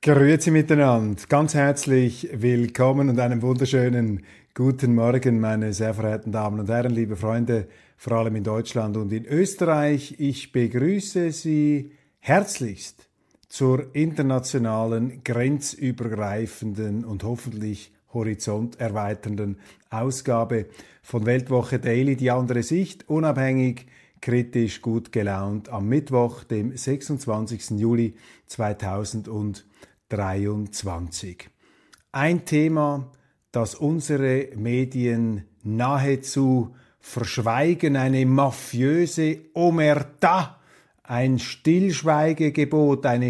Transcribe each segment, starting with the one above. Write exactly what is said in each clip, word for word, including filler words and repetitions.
Grüezi miteinander, ganz herzlich willkommen und einen wunderschönen guten Morgen, meine sehr verehrten Damen und Herren, liebe Freunde, vor allem in Deutschland und in Österreich. Ich begrüße Sie herzlichst zur internationalen, grenzübergreifenden und hoffentlich horizonterweiternden Ausgabe von Weltwoche Daily, die andere Sicht, unabhängig, kritisch, gut gelaunt, am Mittwoch, dem sechsundzwanzigsten Juli zweitausenddreiundzwanzig. Ein Thema, das unsere Medien nahezu verschweigen, eine mafiöse Omerta, ein Stillschweigegebot, eine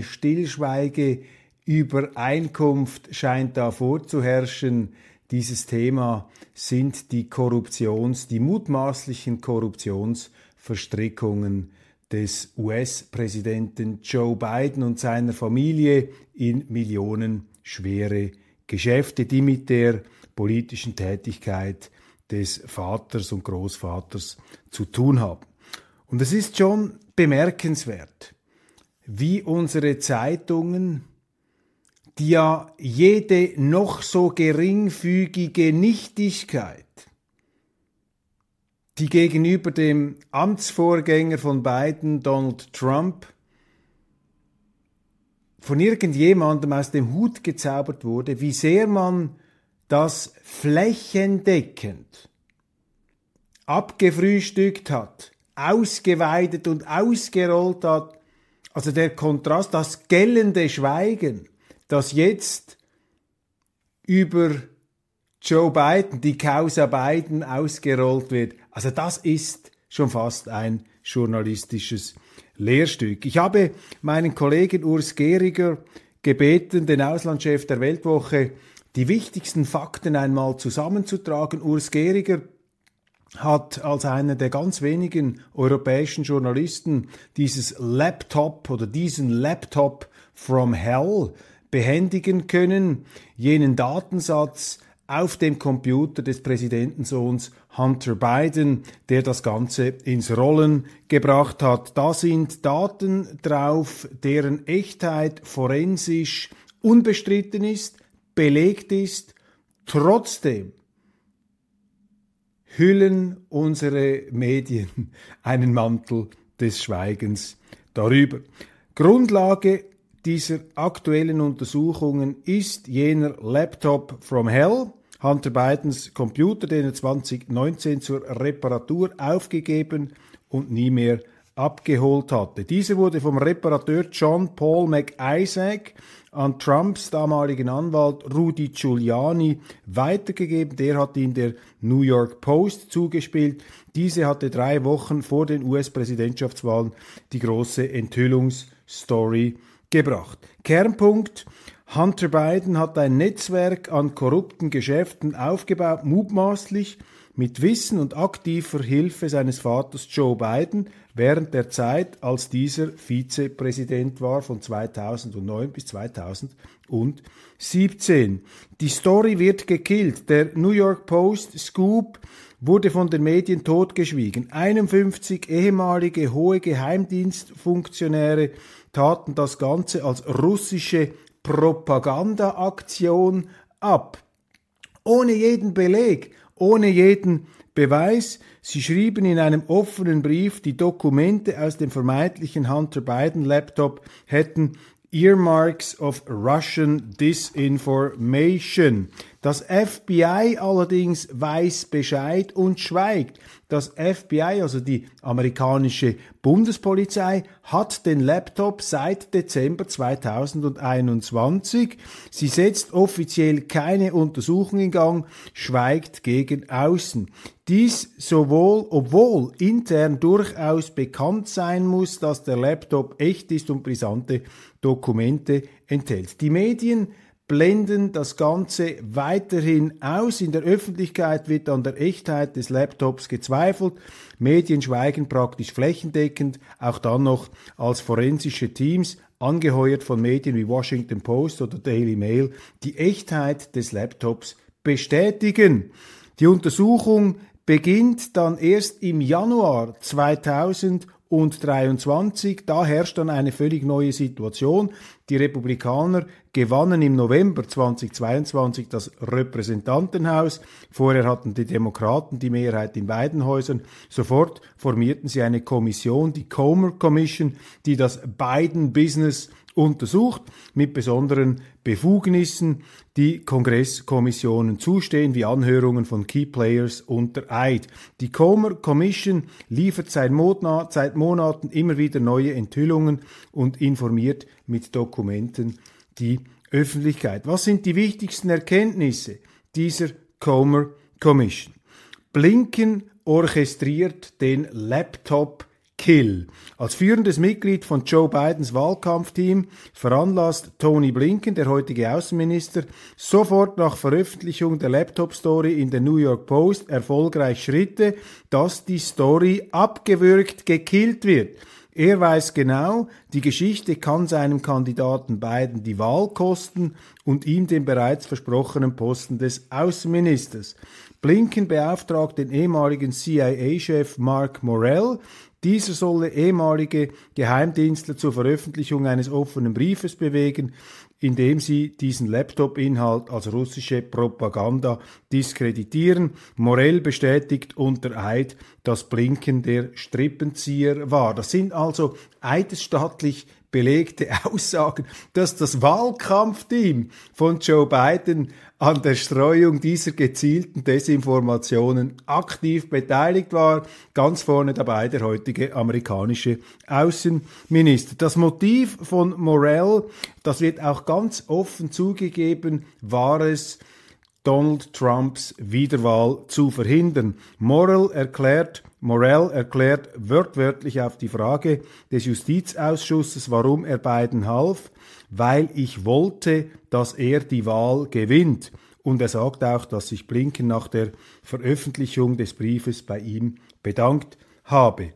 Stillschweigeübereinkunft scheint da vorzuherrschen. Dieses Thema sind die Korruptions-, die mutmaßlichen Korruptionsverstrickungen des U S-Präsidenten Joe Biden und seiner Familie in millionenschwere Geschäfte, die mit der politischen Tätigkeit des Vaters und Großvaters zu tun haben. Und es ist schon bemerkenswert, wie unsere Zeitungen, die ja jede noch so geringfügige Nichtigkeit, die gegenüber dem Amtsvorgänger von Biden, Donald Trump, von irgendjemandem aus dem Hut gezaubert wurde, wie sehr man das flächendeckend abgefrühstückt hat, ausgeweitet und ausgerollt hat. Also der Kontrast, das gellende Schweigen, das jetzt über Joe Biden, die Causa Biden ausgerollt wird, also das ist schon fast ein journalistisches Lehrstück. Ich habe meinen Kollegen Urs Gehriger gebeten, den Auslandschef der Weltwoche, die wichtigsten Fakten einmal zusammenzutragen. Urs Gehriger hat als einer der ganz wenigen europäischen Journalisten dieses Laptop oder diesen Laptop from Hell behändigen können, jenen Datensatz auf dem Computer des Präsidentensohns Hunter Biden, der das Ganze ins Rollen gebracht hat. Da sind Daten drauf, deren Echtheit forensisch unbestritten ist, belegt ist. Trotzdem hüllen unsere Medien einen Mantel des Schweigens darüber. Grundlage dieser aktuellen Untersuchungen ist jener Laptop from Hell, Hunter Bidens Computer, den er zwanzig neunzehn zur Reparatur aufgegeben und nie mehr abgeholt hatte. Dieser wurde vom Reparateur John Paul McIsaac an Trumps damaligen Anwalt Rudy Giuliani weitergegeben. Der hat ihn der New York Post zugespielt. Diese hatte drei Wochen vor den U S-Präsidentschaftswahlen die große Enthüllungsstory gebracht. Kernpunkt: Hunter Biden hat ein Netzwerk an korrupten Geschäften aufgebaut, mutmaßlich mit Wissen und aktiver Hilfe seines Vaters Joe Biden während der Zeit, als dieser Vizepräsident war, von zweitausendneun bis zweitausendsiebzehn. Die Story wird gekillt. Der New York Post Scoop wurde von den Medien totgeschwiegen. einundfünfzig ehemalige hohe Geheimdienstfunktionäre taten das Ganze als russische Propagandaaktion ab. Ohne jeden Beleg, ohne jeden Beweis. Sie schrieben in einem offenen Brief, die Dokumente aus dem vermeintlichen Hunter Biden Laptop hätten Earmarks of Russian Disinformation. Das F B I allerdings weiß Bescheid und schweigt. Das F B I, also die amerikanische Bundespolizei, hat den Laptop seit Dezember zweitausendeinundzwanzig. Sie setzt offiziell keine Untersuchung in Gang, schweigt gegen außen. Dies sowohl, obwohl intern durchaus bekannt sein muss, dass der Laptop echt ist und brisante Dokumente enthält. Die Medien blenden das Ganze weiterhin aus. In der Öffentlichkeit wird an der Echtheit des Laptops gezweifelt. Medien schweigen praktisch flächendeckend, auch dann noch als forensische Teams, angeheuert von Medien wie Washington Post oder Daily Mail, die Echtheit des Laptops bestätigen. Die Untersuchung beginnt dann erst im Januar zweitausend zweitausenddreiundzwanzig. Da herrscht dann eine völlig neue Situation. Die Republikaner gewannen im November zweitausendzweiundzwanzig das Repräsentantenhaus. Vorher hatten die Demokraten die Mehrheit in beiden Häusern. Sofort formierten sie eine Kommission, die Comer Commission, die das Biden-Business untersucht, mit besonderen Befugnissen, die Kongresskommissionen zustehen, wie Anhörungen von Key Players unter Eid. Die Comer Commission liefert seit, Monat, seit Monaten immer wieder neue Enthüllungen und informiert mit Dokumenten die Öffentlichkeit. Was sind die wichtigsten Erkenntnisse dieser Comer Commission? Blinken orchestriert den Laptop-Kill. Als führendes Mitglied von Joe Bidens Wahlkampfteam veranlasst Tony Blinken, der heutige Außenminister, sofort nach Veröffentlichung der Laptop-Story in der New York Post erfolgreich Schritte, dass die Story abgewürgt, gekillt wird. Er weiß genau, die Geschichte kann seinem Kandidaten Biden die Wahl kosten und ihm den bereits versprochenen Posten des Außenministers. Blinken beauftragt den ehemaligen C I A-Chef Mark Morell. Dieser solle ehemalige Geheimdienstler zur Veröffentlichung eines offenen Briefes bewegen, in dem sie diesen Laptop-Inhalt als russische Propaganda diskreditieren. Morell bestätigt unter Eid, dass Blinken der Strippenzieher war. Das sind also eidesstattlich belegte Aussagen, dass das Wahlkampfteam von Joe Biden an der Streuung dieser gezielten Desinformationen aktiv beteiligt war. Ganz vorne dabei der heutige amerikanische Außenminister. Das Motiv von Morell, das wird auch ganz offen zugegeben, war es, Donald Trumps Wiederwahl zu verhindern. Morell erklärt, Morell erklärt wörtwörtlich auf die Frage des Justizausschusses, warum er Biden half, weil ich wollte, dass er die Wahl gewinnt. Und er sagt auch, dass sich Blinken nach der Veröffentlichung des Briefes bei ihm bedankt habe.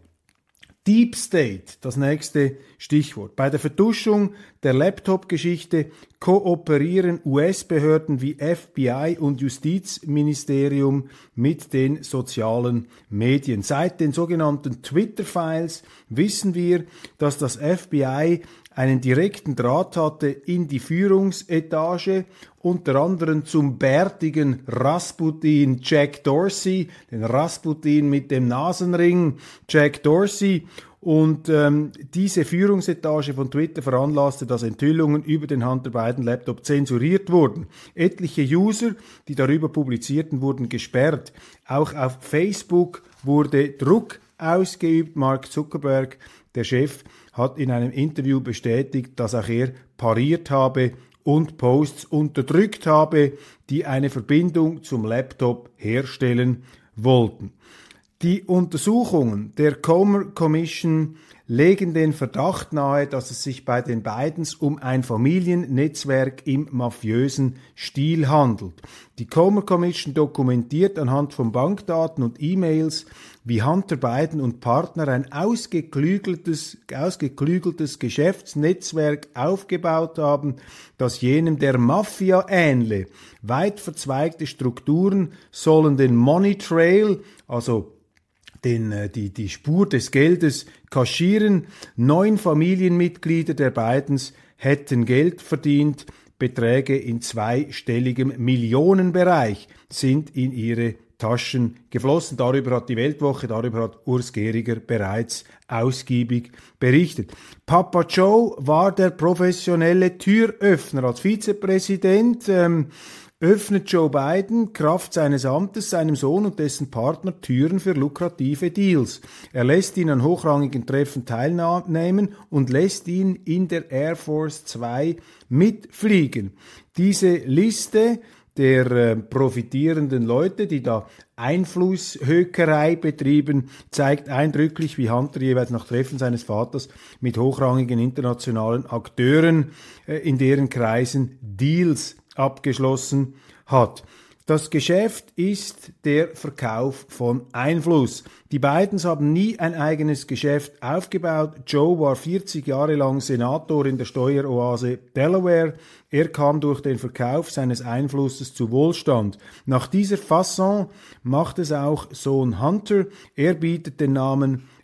Deep State, das nächste Stichwort. Bei der Vertuschung der Laptop-Geschichte kooperieren U S-Behörden wie F B I und Justizministerium mit den sozialen Medien. Seit den sogenannten Twitter-Files wissen wir, dass das F B I einen direkten Draht hatte in die Führungsetage, unter anderem zum bärtigen Rasputin Jack Dorsey, den Rasputin mit dem Nasenring Jack Dorsey. Und ähm, diese Führungsetage von Twitter veranlasste, dass Enthüllungen über den Hunter Biden Laptop zensuriert wurden. Etliche User, die darüber publizierten, wurden gesperrt. Auch auf Facebook wurde Druck ausgeübt. Mark Zuckerberg, der Chef, hat in einem Interview bestätigt, dass auch er pariert habe und Posts unterdrückt habe, die eine Verbindung zum Laptop herstellen wollten. Die Untersuchungen der Comer Commission legen den Verdacht nahe, dass es sich bei den Bidens um ein Familiennetzwerk im mafiösen Stil handelt. Die Comer Commission dokumentiert anhand von Bankdaten und E-Mails, wie Hunter Biden und Partner ein ausgeklügeltes, ausgeklügeltes Geschäftsnetzwerk aufgebaut haben, das jenem der Mafia ähnle. Weit verzweigte Strukturen sollen den Money Trail, also den, die, die Spur des Geldes, kaschieren. Neun Familienmitglieder der Bidens hätten Geld verdient. Beträge in zweistelligem Millionenbereich sind in ihre Taschen geflossen. Darüber hat die Weltwoche, darüber hat Urs Gehriger bereits ausgiebig berichtet. Papa Joe war der professionelle Türöffner. Als Vizepräsident ähm, öffnet Joe Biden Kraft seines Amtes seinem Sohn und dessen Partner Türen für lukrative Deals. Er lässt ihn an hochrangigen Treffen teilnehmen und lässt ihn in der Air Force zwei mitfliegen. Diese Liste der äh, profitierenden Leute, die da Einflusshökerei betrieben, zeigt eindrücklich, wie Hunter jeweils nach Treffen seines Vaters mit hochrangigen internationalen Akteuren äh, in deren Kreisen Deals abgeschlossen hat. Das Geschäft ist der Verkauf von Einfluss. Die Bidens haben nie ein eigenes Geschäft aufgebaut. Joe war vierzig Jahre lang Senator in der Steueroase Delaware. Er kam durch den Verkauf seines Einflusses zu Wohlstand. Nach dieser Fasson macht es auch Sohn Hunter. Er bietet den Namen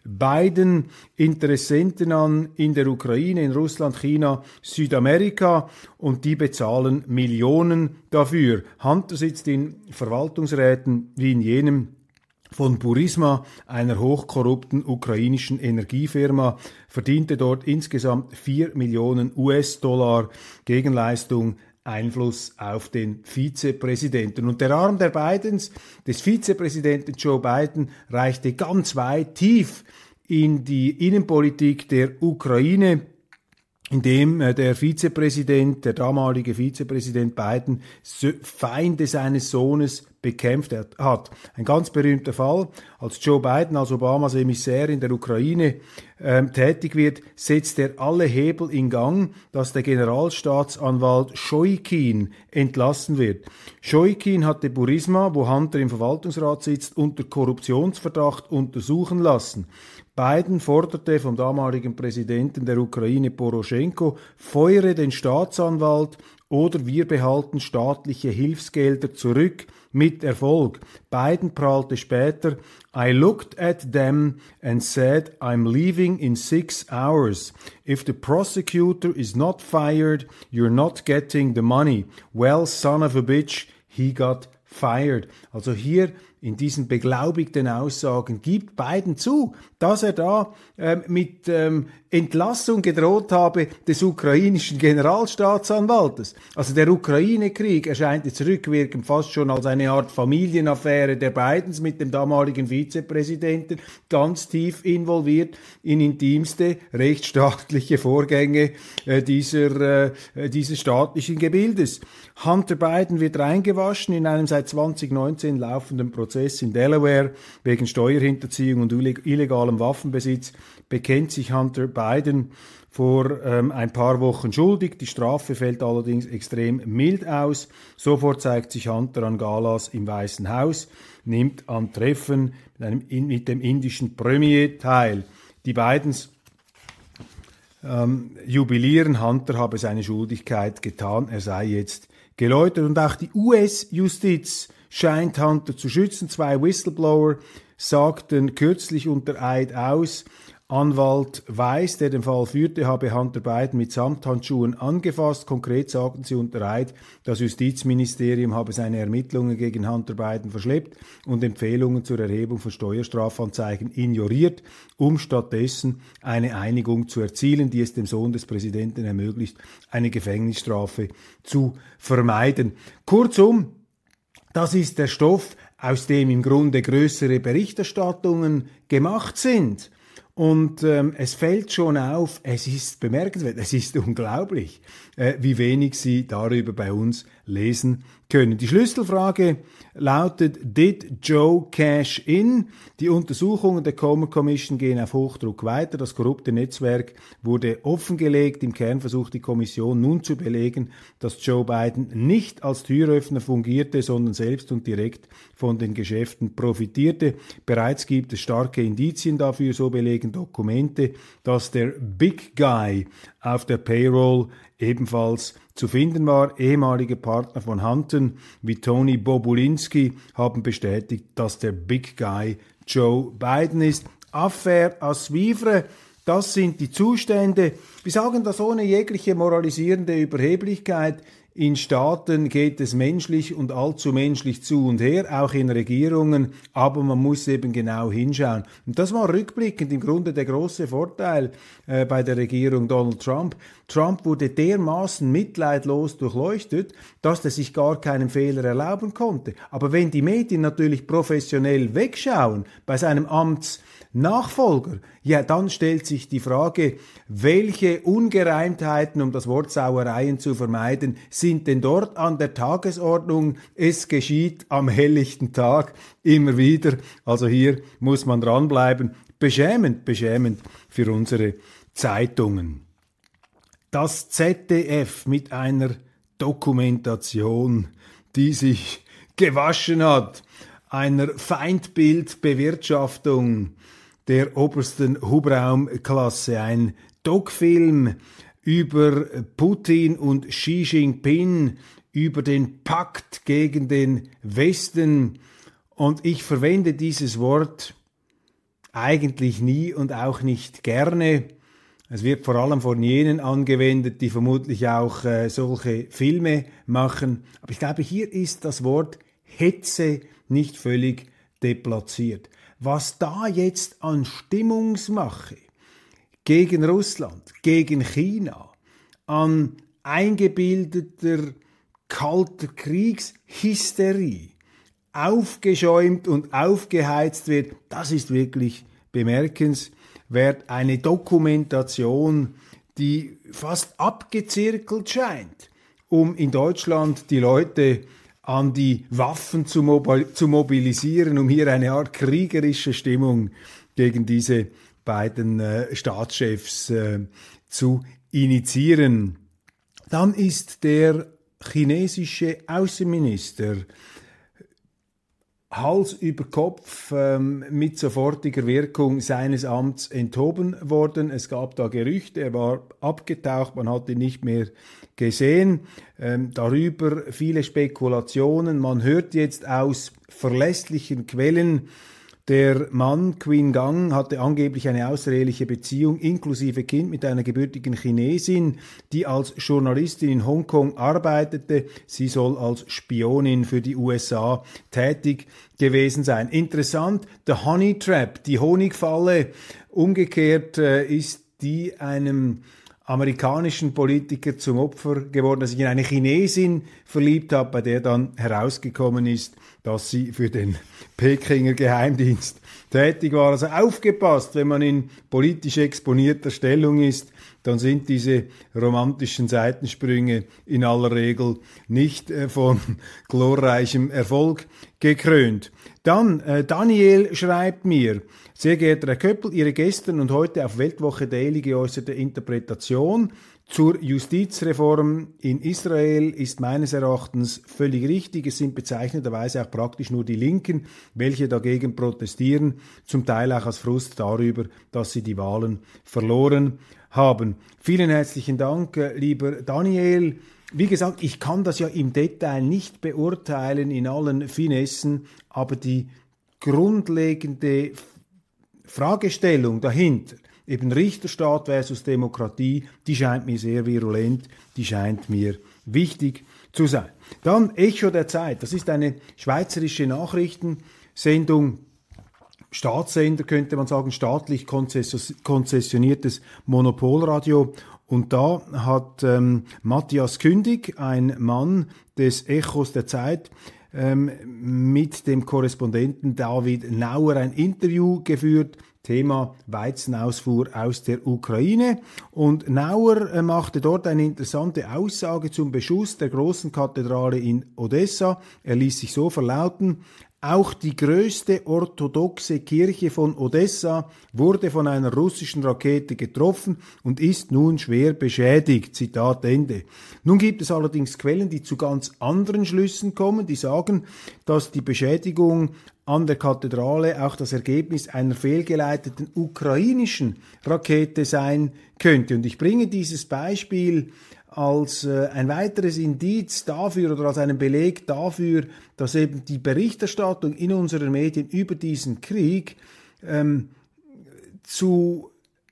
beiden Interessenten an in der Ukraine, in Russland, China, Südamerika, und die bezahlen Millionen dafür. Hunter sitzt in Verwaltungsräten wie in jenem von Burisma, einer hochkorrupten ukrainischen Energiefirma, verdiente dort insgesamt vier Millionen U S-Dollar Gegenleistung, Einfluss auf den Vizepräsidenten. Und der Arm der Bidens, des Vizepräsidenten Joe Biden, reichte ganz weit tief in die Innenpolitik der Ukraine, indem der Vizepräsident, der damalige Vizepräsident Biden, Feinde seines Sohnes bekämpft hat. Ein ganz berühmter Fall: Als Joe Biden als Obamas Emissär in der Ukraine ähm, tätig wird, setzt er alle Hebel in Gang, dass der Generalstaatsanwalt Shoikin entlassen wird. Shoikin hatte Burisma, wo Hunter im Verwaltungsrat sitzt, unter Korruptionsverdacht untersuchen lassen. Biden forderte vom damaligen Präsidenten der Ukraine Poroschenko: Feuere den Staatsanwalt oder wir behalten staatliche Hilfsgelder zurück, mit Erfolg. Biden prahlte später: I looked at them and said, I'm leaving in six hours. If the prosecutor is not fired, you're not getting the money. Well, son of a bitch, he got fired. Also hier in diesen beglaubigten Aussagen gibt Biden zu, dass er da ähm, mit ähm, Entlassung gedroht habe des ukrainischen Generalstaatsanwaltes. Also der Ukraine-Krieg erscheint jetzt rückwirkend fast schon als eine Art Familienaffäre der Bidens mit dem damaligen Vizepräsidenten, ganz tief involviert in intimste rechtsstaatliche Vorgänge äh, dieser, äh, dieses staatlichen Gebildes. Hunter Biden wird reingewaschen in einem seit zwanzig neunzehn laufenden Prozess in Delaware wegen Steuerhinterziehung und illegalem Waffenbesitz. Bekennt sich Hunter Biden vor ähm, ein paar Wochen schuldig. Die Strafe fällt allerdings extrem mild aus. Sofort zeigt sich Hunter an Galas im Weißen Haus, nimmt an Treffen mit, einem, mit dem indischen Premier teil. Die Bidens ähm, jubilieren, Hunter habe seine Schuldigkeit getan, er sei jetzt geläutert. Und auch die U S-Justiz scheint Hunter zu schützen. Zwei Whistleblower sagten kürzlich unter Eid aus, Anwalt Weiss, der den Fall führte, habe Hunter Biden mit Samthandschuhen angefasst. Konkret sagten sie unter Eid, das Justizministerium habe seine Ermittlungen gegen Hunter Biden verschleppt und Empfehlungen zur Erhebung von Steuerstrafanzeigen ignoriert, um stattdessen eine Einigung zu erzielen, die es dem Sohn des Präsidenten ermöglicht, eine Gefängnisstrafe zu vermeiden. Kurzum, das ist der Stoff, aus dem im Grunde größere Berichterstattungen gemacht sind. Und ähm, es fällt schon auf, es ist bemerkenswert, es ist unglaublich, äh, wie wenig Sie darüber bei uns lesen können. Die Schlüsselfrage lautet: Did Joe cash in? Die Untersuchungen der Comer Commission gehen auf Hochdruck weiter. Das korrupte Netzwerk wurde offengelegt. Im Kern versucht die Kommission nun zu belegen, dass Joe Biden nicht als Türöffner fungierte, sondern selbst und direkt von den Geschäften profitierte. Bereits gibt es starke Indizien dafür, so belegen Dokumente, dass der Big Guy auf der Payroll ebenfalls zu finden war. Ehemalige Partner von Hunter wie Tony Bobulinski haben bestätigt, dass der Big Guy Joe Biden ist. Affaire à suivre, das sind die Zustände. Wir sagen das ohne jegliche moralisierende Überheblichkeit. In Staaten geht es menschlich und allzu menschlich zu und her, auch in Regierungen, aber man muss eben genau hinschauen. Und das war rückblickend im Grunde der große Vorteil äh, bei der Regierung Donald Trump. Trump wurde dermaßen mitleidlos durchleuchtet, dass er sich gar keinen Fehler erlauben konnte. Aber wenn die Medien natürlich professionell wegschauen bei seinem Amtsnachfolger, ja, dann stellt sich die Frage, welche Ungereimtheiten, um das Wort Sauereien zu vermeiden, sind denn dort an der Tagesordnung? Es geschieht am helllichten Tag immer wieder. Also hier muss man dranbleiben. Beschämend, beschämend für unsere Zeitungen. Das Z D F mit einer Dokumentation, die sich gewaschen hat, einer Feindbildbewirtschaftung der obersten Hubraumklasse, ein Doc-Film über Putin und Xi Jinping, über den Pakt gegen den Westen. Und ich verwende dieses Wort eigentlich nie und auch nicht gerne. Es wird vor allem von jenen angewendet, die vermutlich auch äh, solche Filme machen. Aber ich glaube, hier ist das Wort Hetze nicht völlig deplatziert. Was da jetzt an Stimmungsmache gegen Russland, gegen China, an eingebildeter kalter Kriegshysterie aufgeschäumt und aufgeheizt wird, das ist wirklich bemerkenswert. Eine Dokumentation, die fast abgezirkelt scheint, um in Deutschland die Leute an die Waffen zu, mobil- zu mobilisieren, um hier eine Art kriegerische Stimmung gegen diese beiden äh, Staatschefs äh, zu initiieren. Dann ist der chinesische Außenminister Hals über Kopf ähm, mit sofortiger Wirkung seines Amts enthoben worden. Es gab da Gerüchte, er war abgetaucht, man hat ihn nicht mehr gesehen. Ähm, darüber viele Spekulationen. Man hört jetzt aus verlässlichen Quellen, der Mann, Qin Gang, hatte angeblich eine außereheliche Beziehung inklusive Kind mit einer gebürtigen Chinesin, die als Journalistin in Hongkong arbeitete. Sie soll als Spionin für die U S A tätig gewesen sein. Interessant, der Honey Trap, die Honigfalle, umgekehrt äh, ist die einem amerikanischen Politiker zum Opfer geworden, der sich in eine Chinesin verliebt hat, bei der dann herausgekommen ist, dass sie für den Pekinger Geheimdienst tätig war. Also aufgepasst, wenn man in politisch exponierter Stellung ist, dann sind diese romantischen Seitensprünge in aller Regel nicht äh, von glorreichem Erfolg gekrönt. Dann, äh, Daniel schreibt mir, sehr geehrter Herr Köppel, Ihre gestern und heute auf Weltwoche Daily geäußerte Interpretation zur Justizreform in Israel ist meines Erachtens völlig richtig. Es sind bezeichnenderweise auch praktisch nur die Linken, welche dagegen protestieren, zum Teil auch aus Frust darüber, dass sie die Wahlen verloren haben. Vielen herzlichen Dank, lieber Daniel. Wie gesagt, ich kann das ja im Detail nicht beurteilen in allen Finessen, aber die grundlegende Fragestellung dahinter, eben Richterstaat versus Demokratie, die scheint mir sehr virulent, die scheint mir wichtig zu sein. Dann Echo der Zeit, das ist eine schweizerische Nachrichtensendung, Staatssender könnte man sagen, staatlich konzessioniertes Monopolradio. Und da hat ähm, Matthias Kündig, ein Mann des Echos der Zeit, ähm, mit dem Korrespondenten David Nauer ein Interview geführt, Thema Weizenausfuhr aus der Ukraine. Und Nauer äh, machte dort eine interessante Aussage zum Beschuss der großen Kathedrale in Odessa. Er ließ sich so verlauten: Auch die größte orthodoxe Kirche von Odessa wurde von einer russischen Rakete getroffen und ist nun schwer beschädigt. Zitat Ende. Nun gibt es allerdings Quellen, die zu ganz anderen Schlüssen kommen, die sagen, dass die Beschädigung an der Kathedrale auch das Ergebnis einer fehlgeleiteten ukrainischen Rakete sein könnte. Und ich bringe dieses Beispiel als äh, ein weiteres Indiz dafür oder als einen Beleg dafür, dass eben die Berichterstattung in unseren Medien über diesen Krieg ähm, zu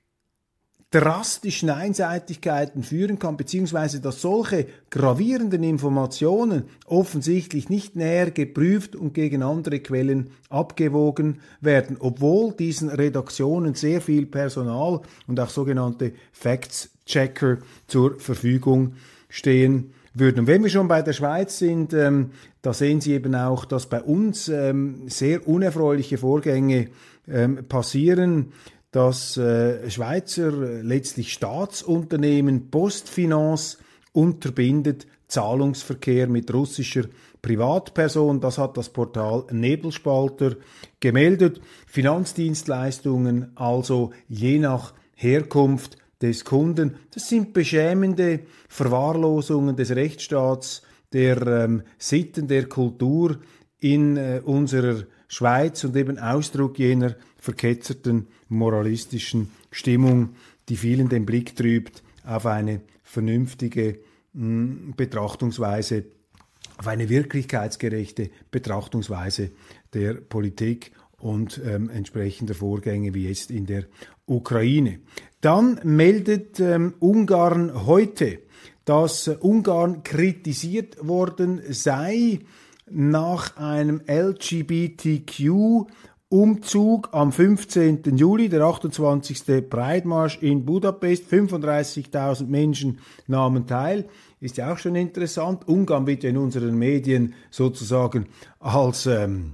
drastischen Einseitigkeiten führen kann, beziehungsweise dass solche gravierenden Informationen offensichtlich nicht näher geprüft und gegen andere Quellen abgewogen werden, obwohl diesen Redaktionen sehr viel Personal und auch sogenannte Facts-Checker zur Verfügung stehen würden. Und wenn wir schon bei der Schweiz sind, ähm, da sehen Sie eben auch, dass bei uns ähm, sehr unerfreuliche Vorgänge ähm, passieren. Das äh, Schweizer, letztlich Staatsunternehmen Postfinance unterbindet Zahlungsverkehr mit russischer Privatperson. Das hat das Portal Nebelspalter gemeldet. Finanzdienstleistungen also je nach Herkunft des Kunden. Das sind beschämende Verwahrlosungen des Rechtsstaats, der ähm, Sitten, der Kultur in äh, unserer Schweiz und eben Ausdruck jener verketzerten moralistischen Stimmung, die vielen den Blick trübt auf eine vernünftige mh, Betrachtungsweise, auf eine wirklichkeitsgerechte Betrachtungsweise der Politik und ähm, entsprechender Vorgänge wie jetzt in der Ukraine. Dann meldet ähm, Ungarn heute, dass äh, Ungarn kritisiert worden sei nach einem L G B T Q Umzug am fünfzehnten Juli, der achtundzwanzigste Pride-Marsch in Budapest. fünfunddreißigtausend Menschen nahmen teil. Ist ja auch schon interessant. Ungarn wird ja in unseren Medien sozusagen als, ähm,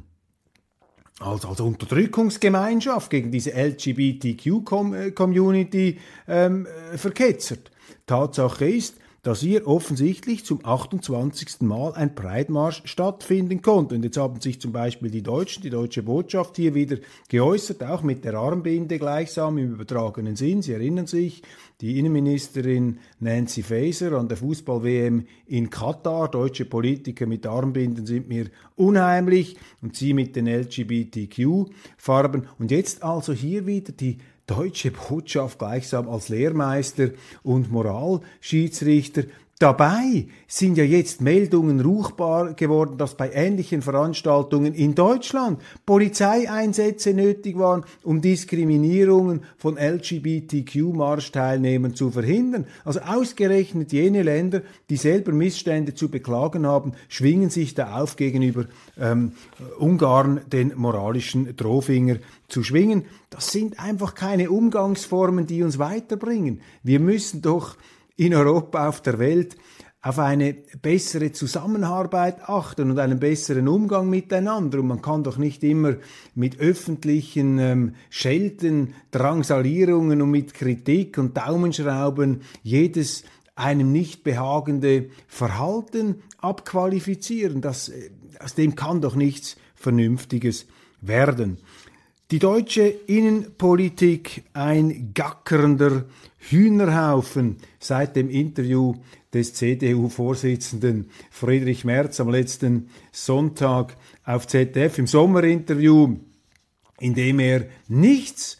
als, als Unterdrückungsgemeinschaft gegen diese L G B T Q-Community ähm, verketzert. Tatsache ist, dass hier offensichtlich zum achtundzwanzigsten Mal ein Pride-Marsch stattfinden konnte. Und jetzt haben sich zum Beispiel die Deutschen, die deutsche Botschaft hier wieder geäußert, auch mit der Armbinde gleichsam im übertragenen Sinn. Sie erinnern sich, die Innenministerin Nancy Faeser an der Fußball-W M in Katar, deutsche Politiker mit Armbinden sind mir unheimlich und sie mit den L G B T Q-Farben. Und jetzt also hier wieder die deutsche Botschaft gleichsam als Lehrmeister und Moralschiedsrichter. Dabei sind ja jetzt Meldungen ruchbar geworden, dass bei ähnlichen Veranstaltungen in Deutschland Polizeieinsätze nötig waren, um Diskriminierungen von L G B T Q-Marschteilnehmern zu verhindern. Also ausgerechnet jene Länder, die selber Missstände zu beklagen haben, schwingen sich da auf, gegenüber ähm, Ungarn den moralischen Drohfinger zu schwingen. Das sind einfach keine Umgangsformen, die uns weiterbringen. Wir müssen doch in Europa, auf der Welt, auf eine bessere Zusammenarbeit achten und einen besseren Umgang miteinander. Und man kann doch nicht immer mit öffentlichen ähm, Schelten, Drangsalierungen und mit Kritik und Daumenschrauben jedes einem nicht behagende Verhalten abqualifizieren. Das, aus dem kann doch nichts Vernünftiges werden. Die deutsche Innenpolitik ein gackernder Hühnerhaufen seit dem Interview des C D U-Vorsitzenden Friedrich Merz am letzten Sonntag auf Z D F, im Sommerinterview, in dem er nichts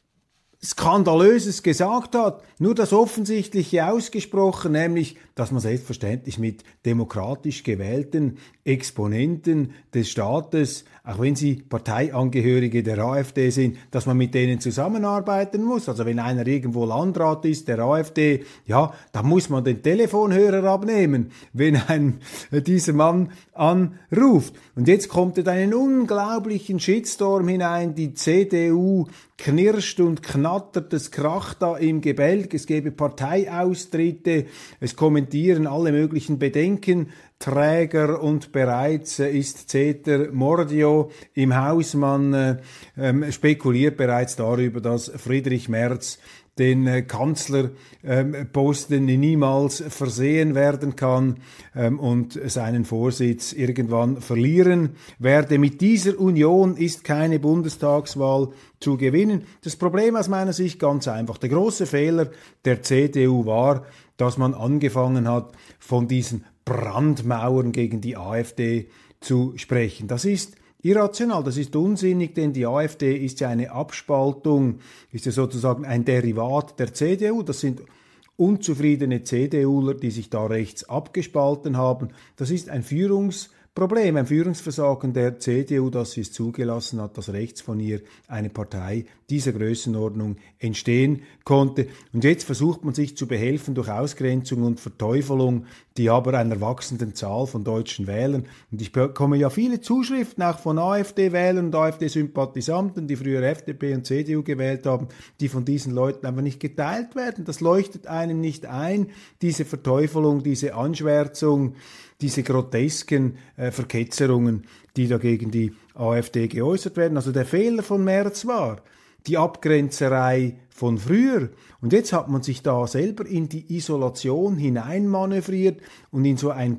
Skandalöses gesagt hat, nur das Offensichtliche ausgesprochen, nämlich, dass man selbstverständlich mit demokratisch gewählten Exponenten des Staates, auch wenn sie Parteiangehörige der AfD sind, dass man mit denen zusammenarbeiten muss. Also wenn einer irgendwo Landrat ist, der AfD, ja, da muss man den Telefonhörer abnehmen, wenn ein, äh, dieser Mann anruft. Und jetzt kommt er einen unglaublichen Shitstorm hinein, die C D U knirscht und knattert, es kracht da im Gebälk, es gebe Parteiaustritte, es kommentieren alle möglichen Bedenkenträger und bereits äh, ist Ceter Mordio im Haus. Man äh, ähm, spekuliert bereits darüber, dass Friedrich Merz den äh, Kanzlerposten ähm, niemals versehen werden kann ähm, und seinen Vorsitz irgendwann verlieren werde. Mit dieser Union ist keine Bundestagswahl zu gewinnen. Das Problem aus meiner Sicht ganz einfach. Der große Fehler der C D U war, dass man angefangen hat, von diesen Brandmauern gegen die AfD zu sprechen. Das ist irrational, das ist unsinnig, denn die AfD ist ja eine Abspaltung, ist ja sozusagen ein Derivat der C D U. Das sind unzufriedene CDUler, die sich da rechts abgespalten haben. Das ist ein Führungsproblem, ein Führungsversagen der C D U, dass sie es zugelassen hat, dass rechts von ihr eine Partei dieser Größenordnung entstehen konnte. Und jetzt versucht man sich zu behelfen durch Ausgrenzung und Verteufelung, die aber einer wachsenden Zahl von deutschen Wählern. Und ich bekomme ja viele Zuschriften auch von AfD-Wählern und AfD-Sympathisanten, die früher F D P und C D U gewählt haben, die von diesen Leuten einfach nicht geteilt werden. Das leuchtet einem nicht ein, diese Verteufelung, diese Anschwärzung, diese grotesken äh, Verketzerungen, die da gegen die AfD geäußert werden. Also der Fehler von Merz war die Abgrenzerei von früher. Und jetzt hat man sich da selber in die Isolation hineinmanövriert und in so ein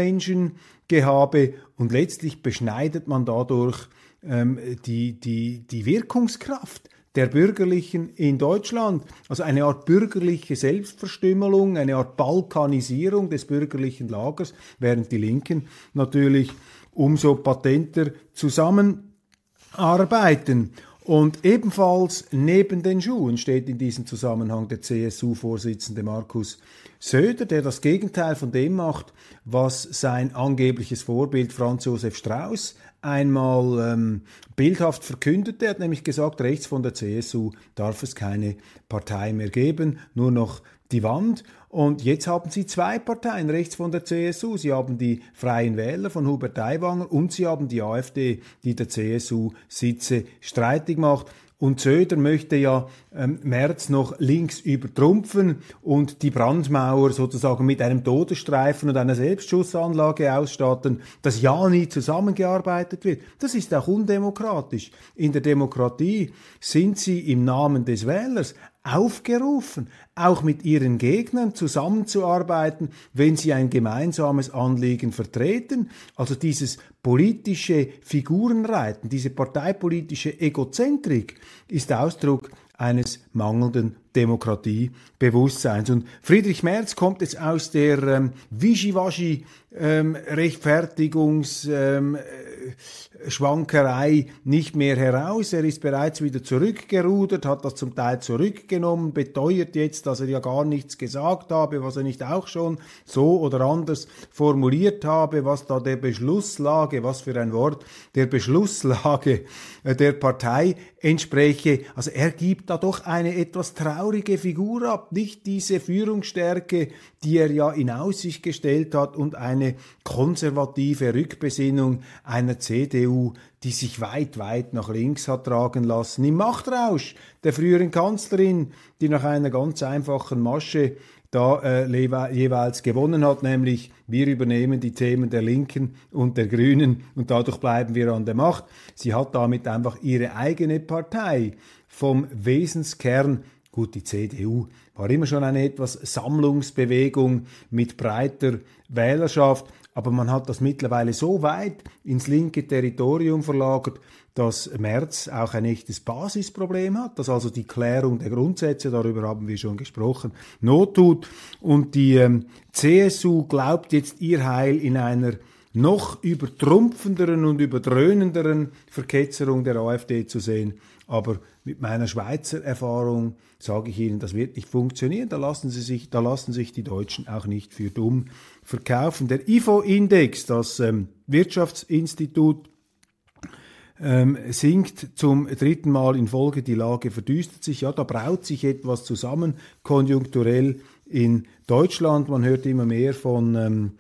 Gutmenschengehabe und letztlich beschneidet man dadurch ähm, die, die, die Wirkungskraft der Bürgerlichen in Deutschland. Also eine Art bürgerliche Selbstverstümmelung, eine Art Balkanisierung des bürgerlichen Lagers, während die Linken natürlich umso patenter zusammenarbeiten. Und ebenfalls neben den Schuhen steht in diesem Zusammenhang der C S U-Vorsitzende Markus Söder, der das Gegenteil von dem macht, was sein angebliches Vorbild Franz Josef Strauß einmal ähm, bildhaft verkündet. Er hat nämlich gesagt, rechts von der C S U darf es keine Partei mehr geben, nur noch die Wand. Und jetzt haben sie zwei Parteien rechts von der C S U. Sie haben die Freien Wähler von Hubert Aiwanger und sie haben die AfD, die der C S U Sitze streitig macht. Und Söder möchte ja ähm, Merz noch links übertrumpfen und die Brandmauer sozusagen mit einem Todesstreifen und einer Selbstschussanlage ausstatten, dass ja nie zusammengearbeitet wird. Das ist auch undemokratisch. In der Demokratie sind sie im Namen des Wählers aufgerufen, auch mit ihren Gegnern zusammenzuarbeiten, wenn sie ein gemeinsames Anliegen vertreten. Also dieses politische Figurenreiten, diese parteipolitische Egozentrik ist Ausdruck eines mangelnden Demokratiebewusstseins. Und Friedrich Merz kommt jetzt aus der ähm, Wischiwaschi ähm, Rechtfertigungs ähm, Schwankerei nicht mehr heraus. Er ist bereits wieder zurückgerudert, hat das zum Teil zurückgenommen, beteuert jetzt, dass er ja gar nichts gesagt habe, was er nicht auch schon so oder anders formuliert habe, was da der Beschlusslage, was für ein Wort, der Beschlusslage der Partei entspräche. Also er gibt da doch eine etwas traurige Figur ab, nicht diese Führungsstärke, die er ja in Aussicht gestellt hat und eine konservative Rückbesinnung einer C D U, die sich weit, weit nach links hat tragen lassen. Im Machtrausch der früheren Kanzlerin, die nach einer ganz einfachen Masche da äh, jeweils gewonnen hat, nämlich wir übernehmen die Themen der Linken und der Grünen und dadurch bleiben wir an der Macht. Sie hat damit einfach ihre eigene Partei vom Wesenskern, gut, die C D U war immer schon eine etwas Sammlungsbewegung mit breiter Wählerschaft, aber man hat das mittlerweile so weit ins linke Territorium verlagert, dass Merz auch ein echtes Basisproblem hat, dass also die Klärung der Grundsätze, darüber haben wir schon gesprochen, Not tut. Und die ähm, C S U glaubt jetzt ihr Heil in einer noch übertrumpfenderen und überdröhnenderen Verketzerung der AfD zu sehen. Aber mit meiner Schweizer Erfahrung sage ich Ihnen, das wird nicht funktionieren. Da lassen Sie sich, da lassen sich die Deutschen auch nicht für dumm verkaufen. Der I F O-Index, das ähm, Wirtschaftsinstitut, ähm, sinkt zum dritten Mal in Folge, die Lage verdüstert sich. Ja, da braut sich etwas zusammen, konjunkturell in Deutschland. Man hört immer mehr von, ähm,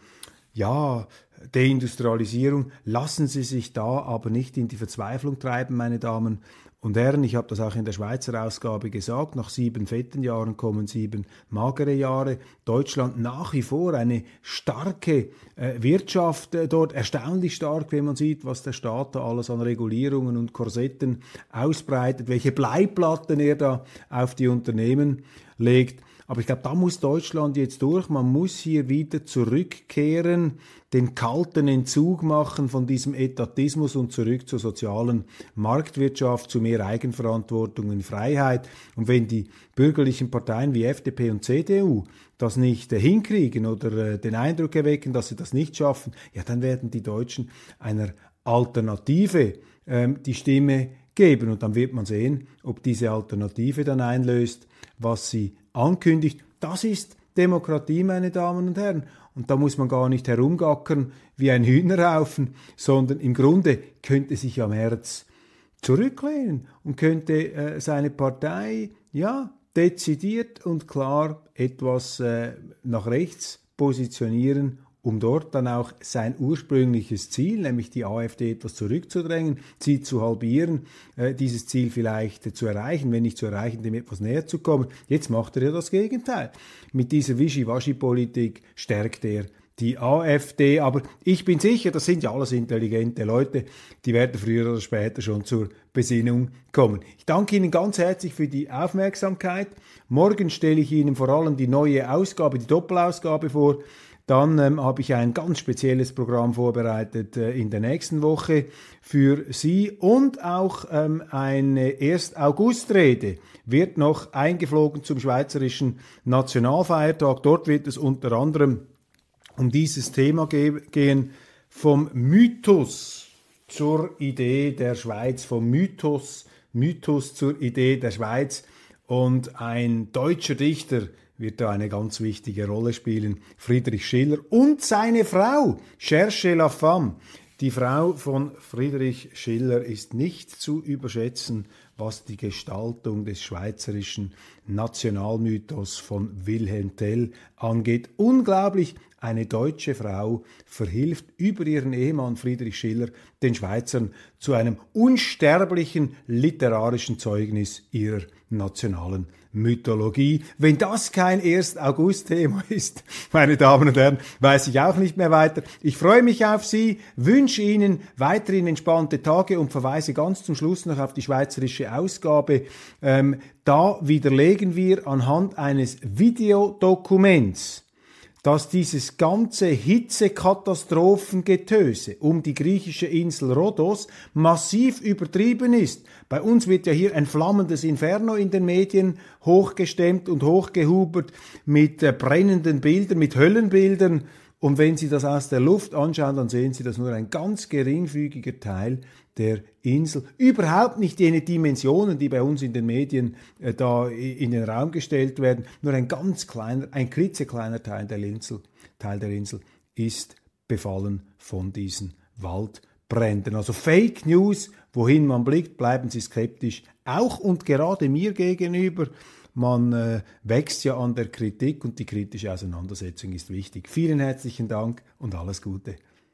ja, Deindustrialisierung. Lassen Sie sich da aber nicht in die Verzweiflung treiben, meine Damen und Herren. Ich habe das auch in der Schweizer Ausgabe gesagt. Nach sieben fetten Jahren kommen sieben magere Jahre. Deutschland nach wie vor eine starke äh, Wirtschaft äh, dort, erstaunlich stark, wenn man sieht, was der Staat da alles an Regulierungen und Korsetten ausbreitet, welche Bleiplatten er da auf die Unternehmen legt. Aber ich glaube, da muss Deutschland jetzt durch. Man muss hier wieder zurückkehren, den kalten Entzug machen von diesem Etatismus und zurück zur sozialen Marktwirtschaft, zu mehr Eigenverantwortung und Freiheit. Und wenn die bürgerlichen Parteien wie F D P und C D U das nicht äh, hinkriegen oder äh, den Eindruck erwecken, dass sie das nicht schaffen, ja, dann werden die Deutschen einer Alternative ähm, die Stimme geben. Und dann wird man sehen, ob diese Alternative dann einlöst, was sie ankündigt. Das ist Demokratie, meine Damen und Herren. Und da muss man gar nicht herumgackern wie ein Hühnerhaufen, sondern im Grunde könnte sich am Merz zurücklehnen und könnte äh, seine Partei, ja, dezidiert und klar etwas äh, nach rechts positionieren, um dort dann auch sein ursprüngliches Ziel, nämlich die AfD etwas zurückzudrängen, sie zu halbieren, äh, dieses Ziel vielleicht äh, zu erreichen, wenn nicht zu erreichen, dem etwas näher zu kommen. Jetzt macht er ja das Gegenteil. Mit dieser Wischiwaschi-Politik stärkt er die AfD, aber ich bin sicher, das sind ja alles intelligente Leute, die werden früher oder später schon zur Besinnung kommen. Ich danke Ihnen ganz herzlich für die Aufmerksamkeit. Morgen stelle ich Ihnen vor allem die neue Ausgabe, die Doppelausgabe vor. Dann ähm, habe ich ein ganz spezielles Programm vorbereitet äh, in der nächsten Woche für Sie und auch ähm, eine erste August-Rede wird noch eingeflogen zum Schweizerischen Nationalfeiertag. Dort wird es unter anderem um dieses Thema ge- gehen, vom Mythos zur Idee der Schweiz, vom Mythos, Mythos zur Idee der Schweiz. Und ein deutscher Dichter wird da eine ganz wichtige Rolle spielen, Friedrich Schiller und seine Frau, Cherchez la femme, Die Frau von Friedrich Schiller ist nicht zu überschätzen, was die Gestaltung des schweizerischen Nationalmythos von Wilhelm Tell angeht. Unglaublich, eine deutsche Frau verhilft über ihren Ehemann Friedrich Schiller den Schweizern zu einem unsterblichen literarischen Zeugnis ihrer nationalen Mythologie. Wenn das kein erster August-Thema ist, meine Damen und Herren, weiß ich auch nicht mehr weiter. Ich freue mich auf Sie, wünsche Ihnen weiterhin entspannte Tage und verweise ganz zum Schluss noch auf die schweizerische Ausgabe. Ähm, da widerlegen wir anhand eines Videodokuments, dass dieses ganze Hitzekatastrophengetöse um die griechische Insel Rhodos massiv übertrieben ist. Bei uns wird ja hier ein flammendes Inferno in den Medien hochgestemmt und hochgehubert mit äh, brennenden Bildern, mit Höllenbildern. Und wenn Sie das aus der Luft anschauen, dann sehen Sie, dass nur ein ganz geringfügiger Teil der Insel, überhaupt nicht jene Dimensionen, die bei uns in den Medien äh, da in den Raum gestellt werden, nur ein ganz kleiner, ein klitzekleiner Teil der Insel, Teil der Insel ist befallen von diesen Waldbränden. Also Fake News, wohin man blickt, bleiben Sie skeptisch, auch und gerade mir gegenüber. Man äh, wächst ja an der Kritik und die kritische Auseinandersetzung ist wichtig. Vielen herzlichen Dank und alles Gute.